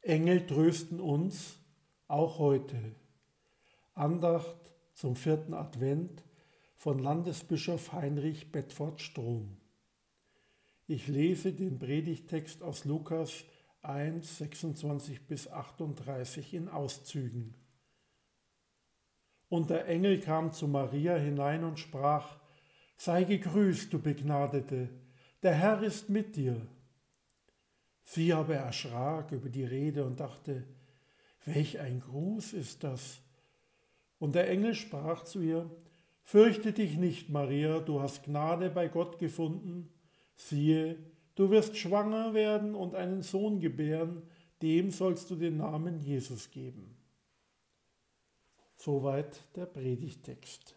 Engel trösten uns auch heute. Andacht zum 4. Advent von Landesbischof Heinrich Bedford-Strom. Ich lese den Predigttext aus Lukas 1, 26 bis 38 in Auszügen. Und der Engel kam zu Maria hinein und sprach: Sei gegrüßt, du Begnadete, der Herr ist mit dir. Sie aber erschrak über die Rede und dachte: Welch ein Gruß ist das? Und der Engel sprach zu ihr: Fürchte dich nicht, Maria, du hast Gnade bei Gott gefunden. Siehe, du wirst schwanger werden und einen Sohn gebären, dem sollst du den Namen Jesus geben. Soweit der Predigttext.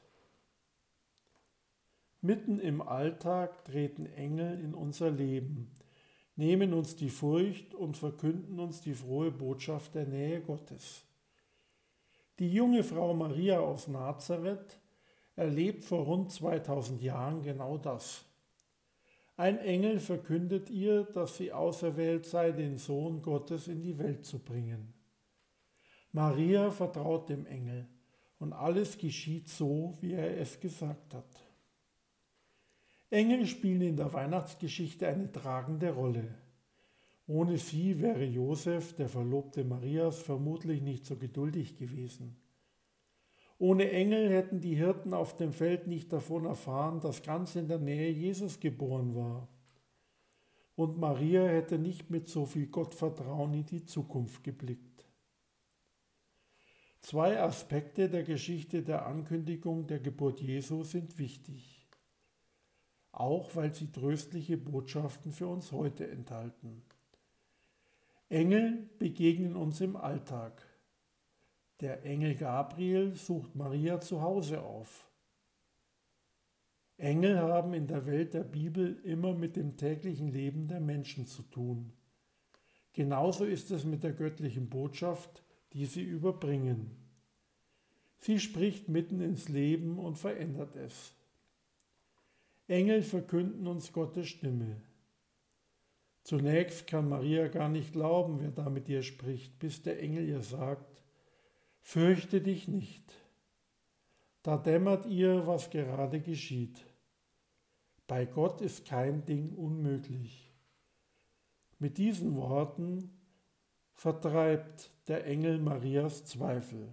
Mitten im Alltag treten Engel in unser Leben, nehmen uns die Furcht und verkünden uns die frohe Botschaft der Nähe Gottes. Die junge Frau Maria aus Nazareth erlebt vor rund 2000 Jahren genau das. Ein Engel verkündet ihr, dass sie auserwählt sei, den Sohn Gottes in die Welt zu bringen. Maria vertraut dem Engel und alles geschieht so, wie er es gesagt hat. Engel spielen in der Weihnachtsgeschichte eine tragende Rolle. Ohne sie wäre Josef, der Verlobte Marias, vermutlich nicht so geduldig gewesen. Ohne Engel hätten die Hirten auf dem Feld nicht davon erfahren, dass ganz in der Nähe Jesus geboren war. Und Maria hätte nicht mit so viel Gottvertrauen in die Zukunft geblickt. Zwei Aspekte der Geschichte der Ankündigung der Geburt Jesu sind wichtig, auch weil sie tröstliche Botschaften für uns heute enthalten. Engel begegnen uns im Alltag. Der Engel Gabriel sucht Maria zu Hause auf. Engel haben in der Welt der Bibel immer mit dem täglichen Leben der Menschen zu tun. Genauso ist es mit der göttlichen Botschaft, die sie überbringen. Sie spricht mitten ins Leben und verändert es. Engel verkünden uns Gottes Stimme. Zunächst kann Maria gar nicht glauben, wer da mit ihr spricht, bis der Engel ihr sagt: Fürchte dich nicht. Da dämmert ihr, was gerade geschieht. Bei Gott ist kein Ding unmöglich. Mit diesen Worten vertreibt der Engel Marias Zweifel.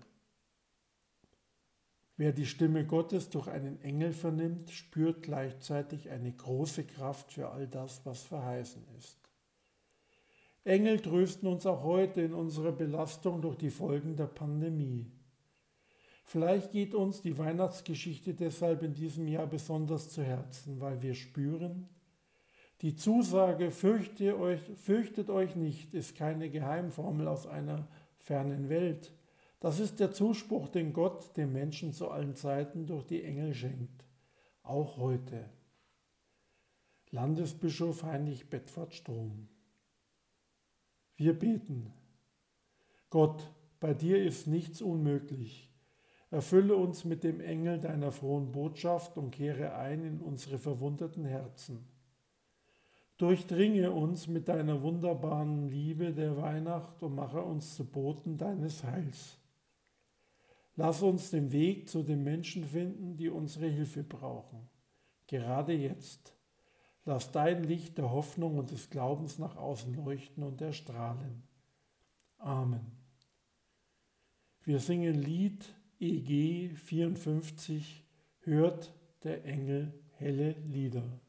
Wer die Stimme Gottes durch einen Engel vernimmt, spürt gleichzeitig eine große Kraft für all das, was verheißen ist. Engel trösten uns auch heute in unserer Belastung durch die Folgen der Pandemie. Vielleicht geht uns die Weihnachtsgeschichte deshalb in diesem Jahr besonders zu Herzen, weil wir spüren, die Zusage fürchtet euch nicht, ist keine Geheimformel aus einer fernen Welt. Das ist der Zuspruch, den Gott dem Menschen zu allen Zeiten durch die Engel schenkt, auch heute. Landesbischof Heinrich Bedford-Strom. Wir beten: Gott, bei dir ist nichts unmöglich. Erfülle uns mit dem Engel deiner frohen Botschaft und kehre ein in unsere verwundeten Herzen. Durchdringe uns mit deiner wunderbaren Liebe der Weihnacht und mache uns zu Boten deines Heils. Lass uns den Weg zu den Menschen finden, die unsere Hilfe brauchen, gerade jetzt. Lass dein Licht der Hoffnung und des Glaubens nach außen leuchten und erstrahlen. Amen. Wir singen Lied EG 54, Hört der Engel helle Lieder.